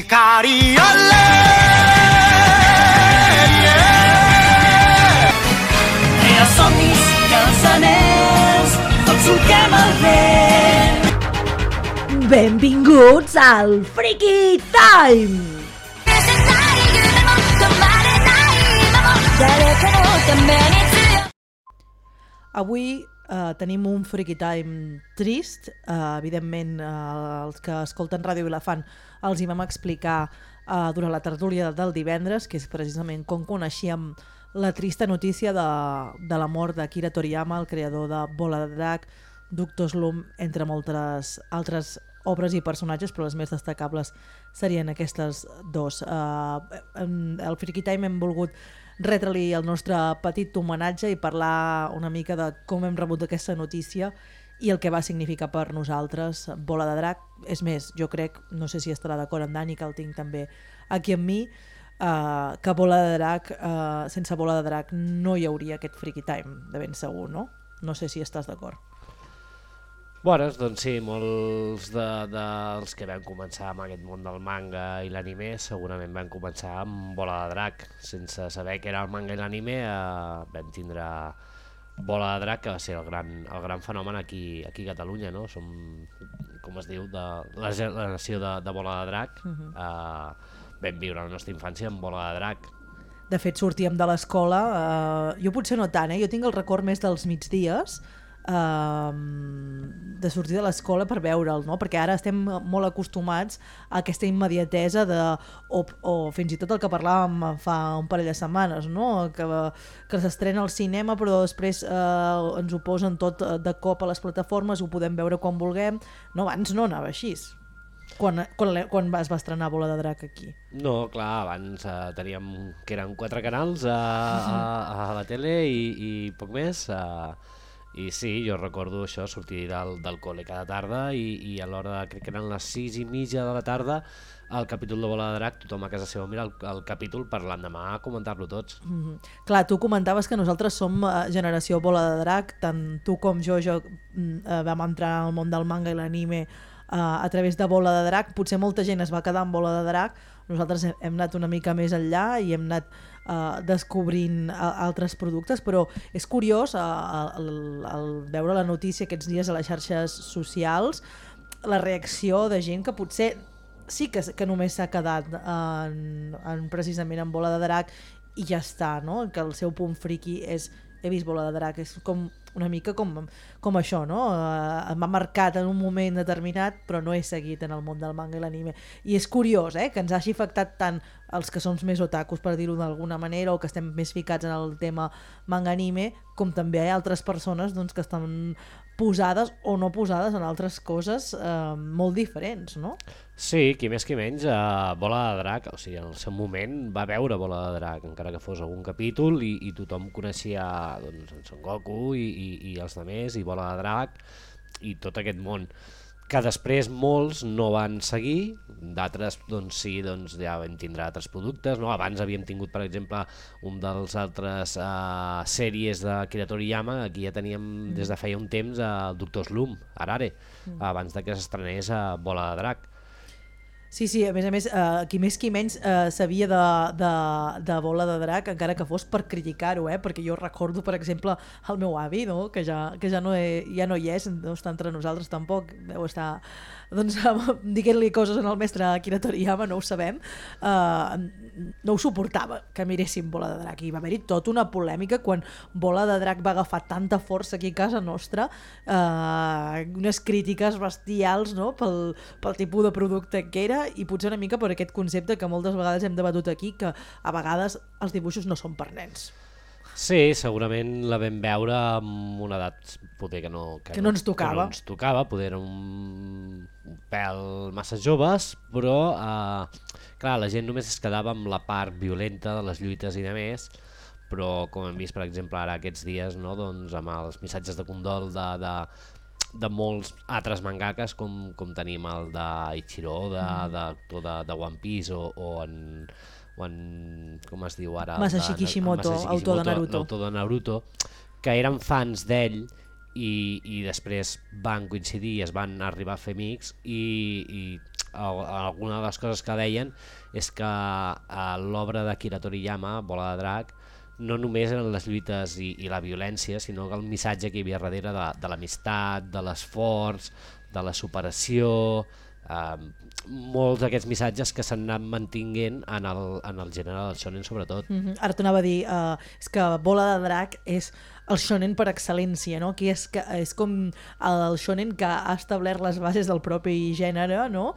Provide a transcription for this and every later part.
Cariole, I els somnis i els anells tots solquem el vent. Benvinguts al Freaky Time! Avui tenim un Freaky Time trist. Evidentment, els que escolten Ràdio Vilafant els hi vam explicar durant la tertúlia del divendres, que és precisament com coneixíem la trista notícia de la mort d'Akira Toriyama, el creador de Bola de Drac, Doctor Slump, entre moltes altres obres i personatges, però les més destacables serien aquestes dos. Al Freaky Time hem volgut retre-li el nostre petit homenatge i parlar una mica de com hem rebut aquesta notícia i el que va significar per nosaltres Bola de Drac. És més, jo crec, no sé si estarà d'acord en Dani, que el tinc també aquí amb mi, que Bola de Drac, sense Bola de Drac no hi hauria aquest Freaky Time, de ben segur, no? No sé si estàs d'acord. Bones, doncs sí, molts dels que vam començar amb aquest món del manga i l'anime segurament van començar amb Bola de Drac. Sense saber què era el manga i l'anime vam tindre Bola de Drac, que va ser el gran fenomen aquí a Catalunya, no? Som, com es diu, la generació de Bola de Drac. Vam viure la nostra infància amb Bola de Drac. De fet, sortíem de l'escola, jo potser no tant, jo tinc el record més dels migdies, de sortir de l'escola per veure'l, no? Perquè ara estem molt acostumats a aquesta immediatesa o fins i tot el que parlàvem fa un parell de setmanes, no? Que s'estrena al cinema però després ens ho posen tot de cop a les plataformes, ho podem veure quan vulguem, no? Abans no anava així. Quan es va estrenar Bola de Drac aquí? No, clar, abans teníem que eren 4 canals a la tele i poc més. I sí, jo recordo això, sortir del col·le cada tarda i a l'hora, crec que eren les 6:30 de la tarda, el capítol de Bola de Drac, tothom a casa seva mira el capítol per l'endemà comentar-lo tots. Clar, tu comentaves que nosaltres som generació Bola de Drac, tant tu com jo vam entrar al món del manga i l'anime a través de Bola de Drac. Potser molta gent es va quedar amb Bola de Drac, nosaltres hem anat una mica més enllà i hem anat descobrint altres productes, però és curiós al veure la notícia aquests dies a les xarxes socials, la reacció de gent que potser sí que només s'ha quedat precisament en Bola de Drac i ja està, no? Que el seu punt friki és he vist Bola de Drac, és com una mica com això, no? M'ha marcat en un moment determinat, però no he seguit en el món del manga i l'anime. I és curiós, que ens hagi afectat tant els que som més otakus, per dir-ho d'alguna manera, o que estem més ficats en el tema manga-anime, com també hi ha altres persones doncs, que estan posades o no posades en altres coses molt diferents, no? Sí, qui més qui menys, Bola de Drac, o sigui, en el seu moment va veure Bola de Drac, encara que fos algun capítol, i tothom coneixia doncs, en Son Goku i els altres, i Bola de Drac, i tot aquest món, que després molts no van seguir, d'altres doncs sí, doncs ja vam tindre altres productes, no? Abans havíem tingut, per exemple, un dels altres sèries de Akira Toriyama, aquí ja teníem des de feia un temps el Doctor Slump, Arare, abans de que s'estrenés Bola de Drac. Sí, a més, qui més qui menys sabia de Bola de Drac, encara que fos per criticar-ho, perquè jo recordo, per exemple, el meu avi, no? que ja no hi és, no està entre nosaltres tampoc, deu estar dient-li coses al mestre Akira Toriyama, no ho sabem, no ho suportava que miréssim Bola de Drac, i va haver-hi tota una polèmica quan Bola de Drac va agafar tanta força aquí a casa nostra, unes crítiques bestials, no? pel tipus de producte que era, i potser una mica per aquest concepte que moltes vegades hem debatut aquí, que a vegades els dibuixos no són per nens. Sí, segurament la vam veure amb una edat poder que no ens tocava. Poder era un pèl massa joves, però clar, la gent només es quedava amb la part violenta de les lluites i de més, però com hem vist per exemple ara aquests dies, no, doncs, amb els missatges de condol de molts altres mangakes com tenim el d'Ichiro, de One Piece o en com es diu ara, Masashi Kishimoto, autor de Naruto, que eren fans d'ell i després van coincidir i es van arribar a fer amics i alguna de les coses que deien és que l'obra d'Akira Toriyama, Bola de Drac, no només eren les lluites i la violència, sinó que el missatge que hi havia darrere de l'amistat, de l'esforç, de la superació, molts d'aquests missatges que s'han anat mantinguent en el gènere del shonen sobretot. Ara t'anava a dir, és que Bola de Drac és el shonen per excel·lència, no? Que és com el shonen que ha establert les bases del propi gènere, no?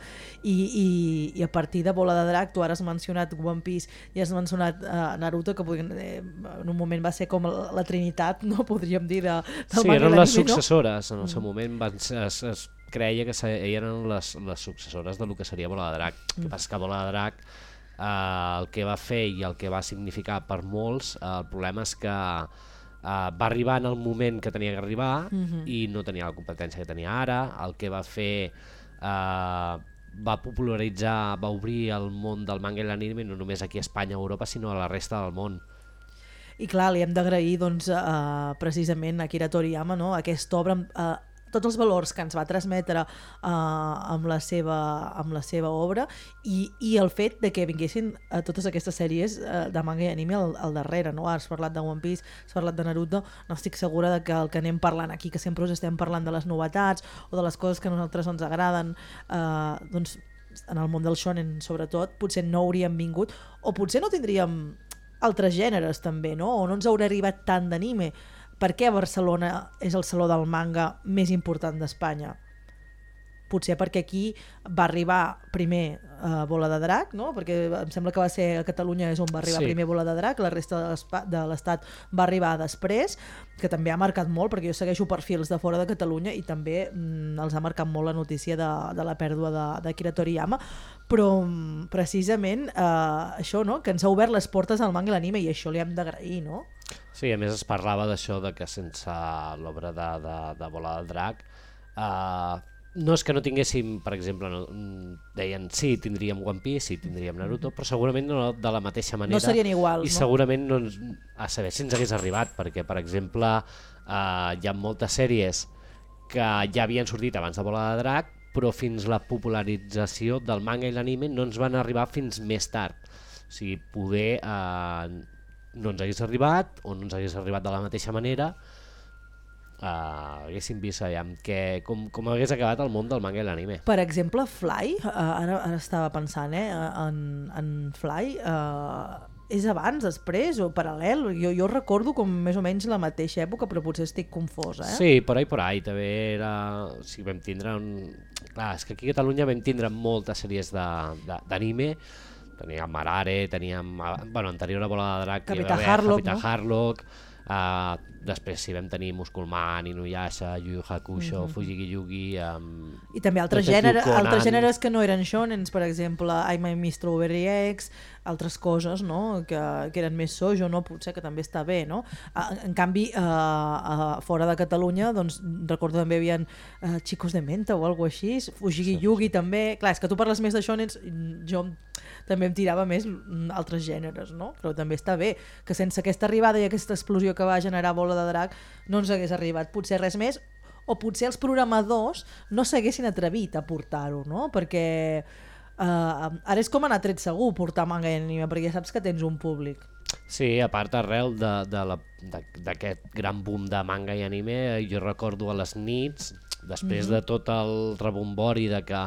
I a partir de Bola de Drac, tu ara has mencionat One Piece i has mencionat Naruto, que en un moment va ser com la trinitat, no? Podríem dir, del sí, manga eren i les l'anime, successores, en el seu moment es creia que eren les successores del que seria Bola de Drac. El que passa és que Bola de Drac, el que va fer i el que va significar per molts, el problema és que va arribar en el moment que tenia que arribar i no tenia la competència que tenia ara. El que va fer va popularitzar, va obrir el món del manga i l'anime no només aquí a Espanya o Europa, sinó a la resta del món. I clar, li hem d'agrair doncs, precisament a Akira Toriyama, no? Aquesta obra, tots els valors que ens va transmetre amb la seva obra i el fet de que vinguessin totes aquestes sèries de manga i anime al darrere, no? Ara has parlat de One Piece, has parlat de Naruto, no estic segura de que el que anem parlant aquí, que sempre us estem parlant de les novetats o de les coses que a nosaltres ens agraden, doncs en el món del shonen sobretot, potser no hauríem vingut o potser no tindríem altres gèneres també, no? O no ens haurà arribat tant d'anime. Per què Barcelona és el saló del manga més important d'Espanya? Potser perquè aquí va arribar primer Bola de Drac, no? Perquè em sembla que va ser a Catalunya és on va arribar primer Bola de Drac, la resta de l'Estat va arribar després, que també ha marcat molt, perquè jo segueixo perfils de fora de Catalunya i també els ha marcat molt la notícia de la pèrdua d'Akira Toriyama, però precisament això, no? Que ens ha obert les portes al manga i l'anime i això li hem d'agrair, no? Sí, a més es parlava d'això de que sense l'obra de Bola de Drac no és que no tinguéssim, per exemple, deien sí, tindríem One Piece, sí, tindríem Naruto, però segurament no de la mateixa manera. No serien iguals, i segurament no a saber si ens hagués arribat, perquè, per exemple, hi ha moltes sèries que ja havien sortit abans de Bola de Drac, però fins la popularització del manga i l'anime no ens van arribar fins més tard. O sigui, poder no ens hagués arribat o no ens hagués arribat de la mateixa manera, haguéssim vist com hagués acabat el món del manga i l'anime. Per exemple, Fly, ara estava pensant en Fly, és abans, després o paral·lel? Jo recordo com més o menys la mateixa època, però potser estic confosa. Sí, por ahí també era... O sigui, vam tindre clar, és que aquí a Catalunya vam tindre moltes sèries d'anime. Teníem Marare, teníem... anterior a Bola de Drac, Capità Harlock, no? Harlock, després sí vam tenir Musculman, Inuyasha, Yu Yu Hakusho, Fujigi Yugi, i també altres gèneres que no eren shonens, per exemple I May Mr. Overy X, altres coses, no? que eren més shoujo, no? Potser que també està bé, no? En canvi fora de Catalunya doncs, recordo també hi havia Chicos de Menta o alguna cosa així, Fujigi Yugi també, clar, és que tu parles més de shonens, jo també em tirava més altres gèneres, no? Però també està bé que sense aquesta arribada i aquesta explosió que va generar Bola de Drac no ens hagués arribat potser res més, o potser els programadors no s'haguessin atrevit a portar-ho, no? Perquè ara és com anar tret segur portar manga i anime, perquè ja saps que tens un públic. Sí, a part arrel d'aquest gran boom de manga i anime, jo recordo a les nits, després de tot el rebombori de que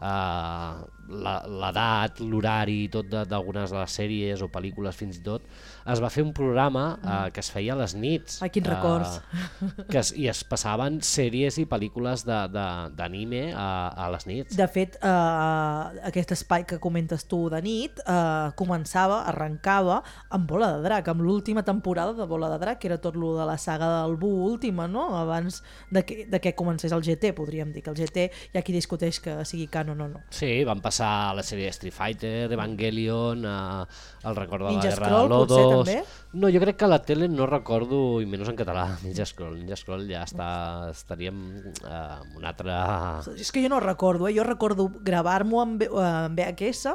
l'edat, l'horari i tot d'algunes de les sèries o pel·lícules fins i tot, es va fer un programa que es feia a les nits. Ai, quins records. I es passaven sèries i pel·lícules d'anime a les nits. De fet, aquest espai que comentes tu de nit arrencava amb Bola de Drac, amb l'última temporada de Bola de Drac, que era tot lo de la saga del Buu última, no? Abans de que comencés el GT, podríem dir que el GT hi ha qui discuteix que sigui canon o no. Sí, van passar la sèrie Street Fighter, Evangelion, el record de Ninja la guerra Scroll, de Lodos... potser, també? No, jo crec que a la tele no recordo, i menys en català, Ninja Scroll ja estaríem en un altre... És que jo no recordo, jo recordo gravar-m'ho en VHS,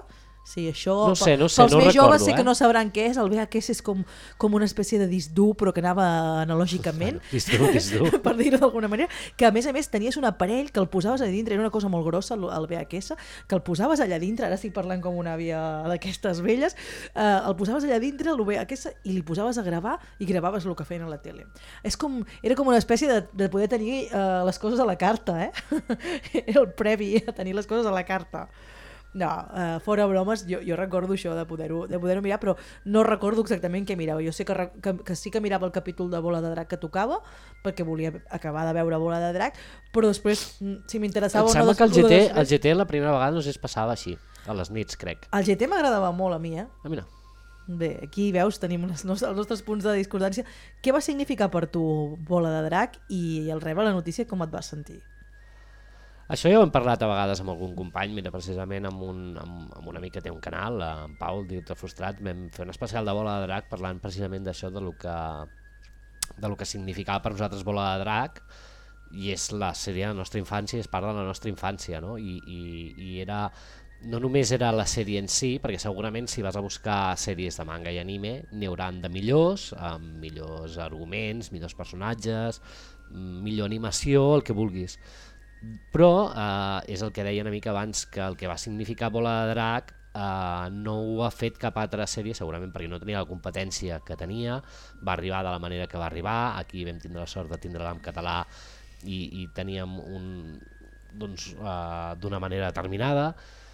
Sí, això... No sé, pels no més recordo, joves sé que no sabran què és. El VHS és com una espècie de disc dur, però que anava analògicament. Disc dur. Per dir-ho d'alguna manera. Que a més tenies un aparell que el posaves allà dintre, era una cosa molt grossa, el VHS, que el posaves allà dintre, ara estic parlant com una àvia d'aquestes velles, el posaves allà dintre, el VHS, i li posaves a gravar i gravaves el que feien a la tele. Era com una espècie de poder tenir les coses a la carta, Era el previ a tenir les coses a la carta. No, fora bromes, jo recordo això de poder-ho mirar, però no recordo exactament què mirava. Jo sé que sí que mirava el capítol de Bola de Drac que tocava, perquè volia acabar de veure Bola de Drac, però després, si m'interessava... Em sembla que el GT la primera vegada no sé si es passava així, a les nits, crec. El GT m'agradava molt a mi, A mi no. Bé, aquí veus, tenim els nostres punts de discordància. Què va significar per tu Bola de Drac i al rebre la notícia com et vas sentir? Això ja ho hem parlat a vegades amb algun company, mira, precisament amb un amic que té un canal, en Pau, el director frustrat, vam fer un especial de Bola de Drac parlant precisament d'això, de lo que significava per nosaltres Bola de Drac, i és la sèrie de la nostra infància, és part de la nostra infància, no? I era, no només era la sèrie en si, perquè segurament si vas a buscar sèries de manga i anime n'hi hauran de millors, amb millors arguments, millors personatges, millor animació, el que vulguis. Però és el que deia una mica abans, que el que va significar Bola de Drac no ho ha fet cap altra sèrie, segurament perquè no tenia la competència que tenia, va arribar de la manera que va arribar, aquí vam tindre la sort de tindre-la en català i teníem d'una manera determinada,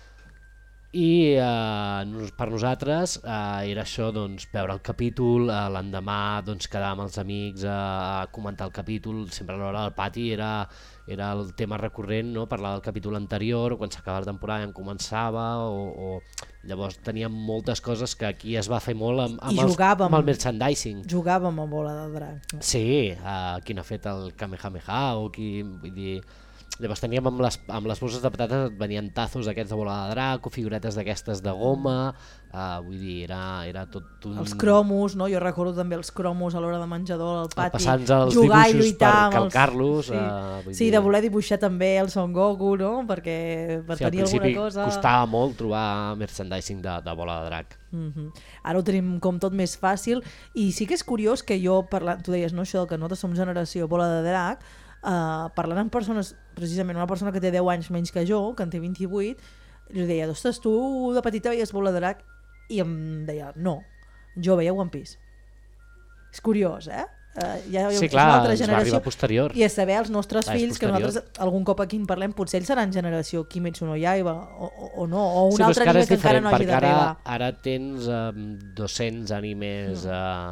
i per nosaltres era això, veure el capítol, l'endemà quedar amb els amics a comentar el capítol, sempre a l'hora del pati era el tema recurrent, no? Parlar del capítol anterior, quan s'acabava la temporada ja en començava, o llavors teníem moltes coses que aquí es va fer molt amb el merchandising. Jugàvem a Bola de Drac. Sí, qui n'ha fet el Kamehameha o qui... Vull dir, llavors teníem amb les bosses de patates venien tazos d'aquests de Bola de Drac o figuretes d'aquestes de goma, vull dir, era tot un... Els cromos, no? Jo recordo també els cromos a l'hora de menjador al pati, passant-nos els jugar i dibuixos lluitar per calcar-los. Sí, de voler dibuixar també el Son Goku, no? Perquè per tenir alguna cosa... Al principi costava molt trobar merchandising de Bola de Drac. Ara ho tenim com tot més fàcil, i sí que és curiós que jo, parlant, tu deies, no, això que nosaltres som generació Bola de Drac, parlant amb persones, precisament una persona que té 10 anys menys que jo, que en té 28, li deia, ostres, tu de petita veies Bola de Drac? I em deia, no, jo veia One Piece. És curiós, sí, clar, ens va arribar posterior. I a saber els nostres fills, que nosaltres algun cop aquí en parlem, potser ells seran generació Kimetsu no Yaiba o no, o un altre anime que encara no hagi d'arribar. Ara tens 200 animes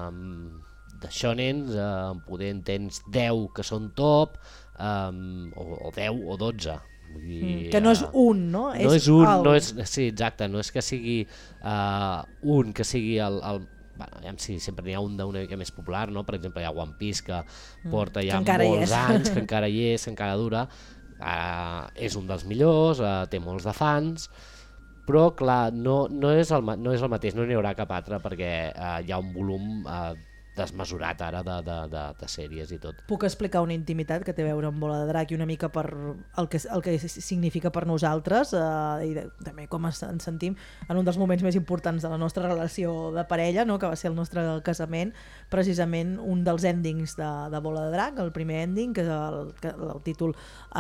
de shonen, poder en tens 10 que són top, o 10 o 12. Vull dir, que no és un, no? No és un, no és, sí, exacte, no és que sigui un, que sigui el bueno, sí, sempre n'hi ha un d'una mica més popular, no? Per exemple, hi ha One Piece que porta ja molts anys, que encara hi és, que encara dura, és un dels millors, té molts de fans, però clar, no és el mateix, no n'hi haurà cap altre perquè hi ha un volum desmesurat ara de sèries i tot. Puc explicar una intimitat que té a veure amb Bola de Drac i una mica per el que significa per nosaltres, i també com ens sentim en un dels moments més importants de la nostra relació de parella, no? Que va ser el nostre casament, precisament un dels endings de Bola de Drac, el primer ending, que el títol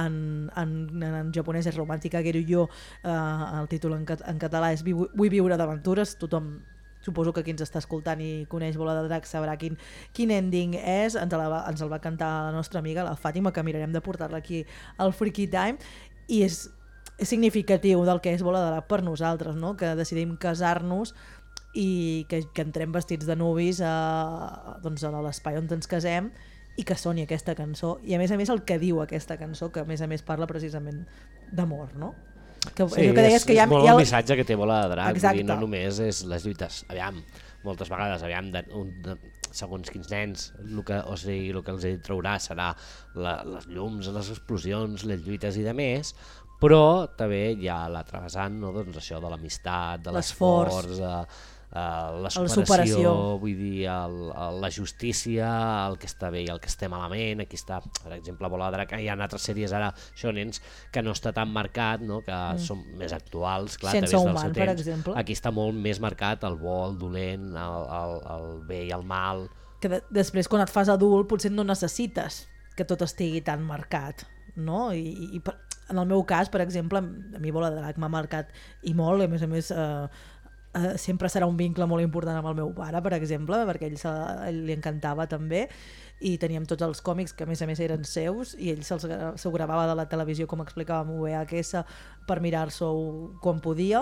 en japonès és Romàntica Geruyo, el títol en català és Vull viure d'aventures. Tothom, suposo que qui ens està escoltant i coneix Bola de Drac sabrà quin ending és. Ens el va cantar la nostra amiga, la Fàtima, que mirarem de portar-la aquí al Freaky Time, i és significatiu del que és Bola de Drac per nosaltres, no? Que decidim casar-nos i que entrem vestits de nuvis a l'espai on ens casem i que soni aquesta cançó, i a més el que diu aquesta cançó, que a més parla precisament d'amor, no? Que, sí, és molt el missatge que té Bola de Drac. Dir, no només és les lluites, moltes vegades segons quins nens el que els traurà serà les llums, les explosions, les lluites i demés, però també hi ha l'altre vessant, no? Doncs això de l'amistat, de l'esforç, la superació, vull dir, la justícia, el que està bé i el que està malament. Aquí està, per exemple, Bola de Drac. Hi ha altres sèries ara, shonens, que no està tan marcat, no? Que són més actuals, clar, Sense Human, per exemple. Aquí està molt més marcat el bo, el dolent, el bé i el mal. Que després, quan et fas adult, potser no necessites que tot estigui tan marcat, no? I en el meu cas, per exemple, a mi Bola de Drac m'ha marcat i molt, i a més sempre serà un vincle molt important amb el meu pare, per exemple, perquè ell li encantava també, i teníem tots els còmics que a més eren seus, i ell se'l gravava de la televisió, com explicàvem, VHS, per mirar-s'ho quan podia.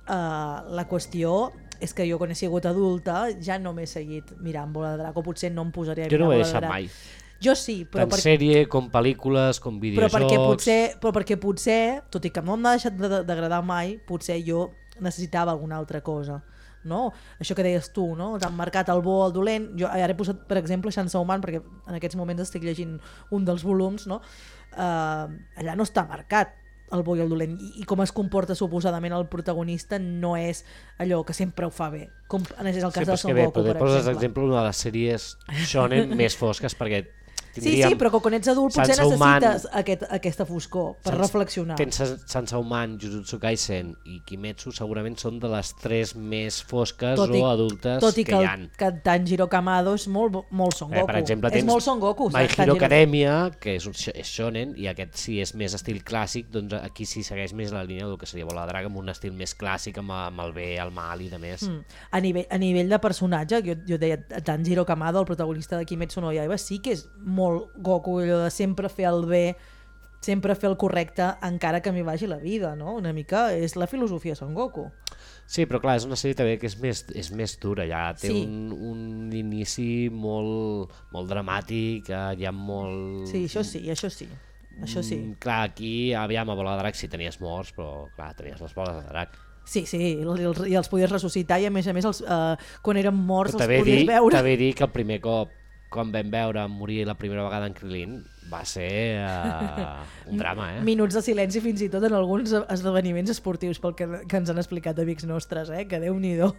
La qüestió és que jo, quan he sigut adulta, ja no m'he seguit mirant Bola de Drac, o potser no em posaré a mirar Bola de Drac. Jo no ho he deixat mai. Jo sí, però tant sèrie com pel·lícules, com videojocs... Però perquè potser, tot i que no m'ha deixat d'agradar mai, potser jo necessitava alguna altra cosa, no? Això que deies tu, no? T'han marcat el bo, el dolent. Jo ara he posat, per exemple, Chance Human, perquè en aquests moments estic llegint un dels volums, no? Allà no està marcat el bo i el dolent, i com es comporta suposadament el protagonista no és allò que sempre ho fa bé, com és el cas de Son Goku, per exemple. Poses d'exemple una de les sèries shonen més fosques, perquè sí, però quan ets adult potser necessites aquesta foscor per reflexionar. Tens Sansaoman, Jujutsu Kaisen i Kimetsu, segurament són de les 3 més fosques o adultes que hi ha. Tot i que Tanjiro Kamado és molt Son Goku. Per exemple, tens My Hero Academia, que és shonen, i aquest sí és més estil clàssic, doncs aquí sí segueix més la línia del que seria Bola de Drac, amb un estil més clàssic, amb el bé, el mal i de més. A nivell de personatge, jo deia Tanjiro Kamado, el protagonista de Kimetsu no Yaiba, sí que és molt Goku, allò de sempre fer el bé, sempre fer el correcte, encara que m'hi vagi la vida, no? Una mica és la filosofia Son Goku. Sí, però clar, és una sèrie també que és més dura, ja té un inici molt dramàtic, hi ha molt... Sí, això sí. Clar, aquí, aviam, a Bola de Drac sí tenies morts, però clar, tenies les boles de drac. Sí, i els podies ressuscitar, i a més quan eren morts els podies veure. També dir que el primer cop, quan vam veure morir la primera vegada en Krilin, va ser un drama, Minuts de silenci fins i tot en alguns esdeveniments esportius, pel que ens han explicat amics nostres, que Déu-n'hi-do.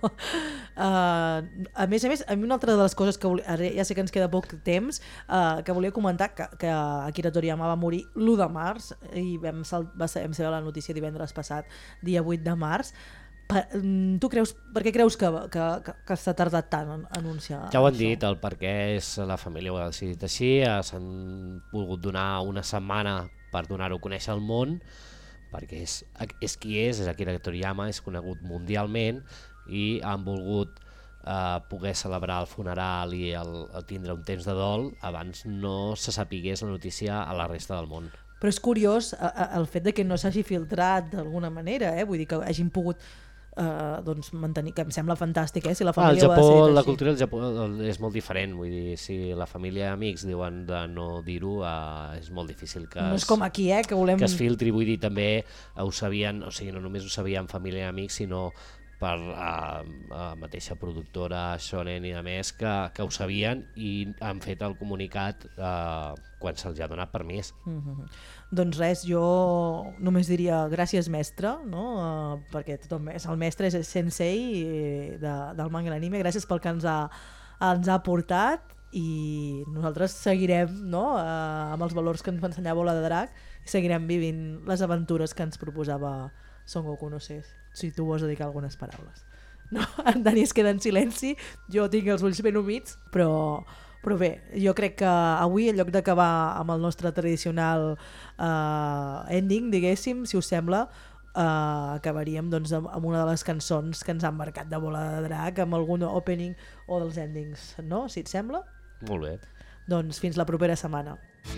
A més, a mi una altra de les coses que ja sé que ens queda poc temps, que volia comentar, que Akira Toriyama va morir l'1 de març, i vam saber la notícia divendres passat, dia 8 de març. Tu creus, per què creus que s'ha tardat tant en anunciar això? Ja ho han dit, el per què és la família ho ha decidit així, s'han volgut donar una setmana per donar-ho a conèixer al món, perquè és qui és Akira Toriyama, és conegut mundialment, i han volgut poder celebrar el funeral i tindre un temps de dol abans no se sapigués la notícia a la resta del món. Però és curiós el fet de que no s'hagi filtrat d'alguna manera, vull dir que hagin pogut mantenir, que em sembla fantàstic, si la família al Japó, ho ha decidit així. La cultura del Japó és molt diferent, vull dir, si la família i amics diuen de no dir-ho, és molt difícil que no és com aquí, que volem... que es filtri, vull dir, també ho sabien, o sigui, no només ho sabien família i amics, sinó per la mateixa productora Shonen i de més, que ho sabien i han fet el comunicat quan se'ls ha donat permís. Doncs res, jo només diria gràcies mestre, no? Perquè tothom el mestre és sensei del manga i l'anime, gràcies pel que ens ha portat, i nosaltres seguirem, no? Amb els valors que ens va ensenyar Bola de Drac, i seguirem vivint les aventures que ens proposava Son Goku. No sé si tu vols dedicar algunes paraules. No? En Dani es queda en silenci, jo tinc els ulls ben humits, però bé, jo crec que avui, en lloc d'acabar amb el nostre tradicional ending, diguéssim, si us sembla, acabaríem doncs, amb una de les cançons que ens han marcat de Bola de Drac, amb algun opening o dels endings, no? Si et sembla? Molt bé. Doncs fins la propera setmana.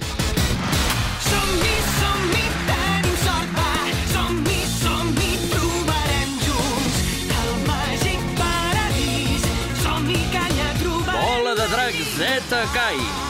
Som-hi, tenim sort, va! Som-hi, trobarem junts el màgic paradís. Som-hi que allà trobarem... Bola de Drac Z Kai.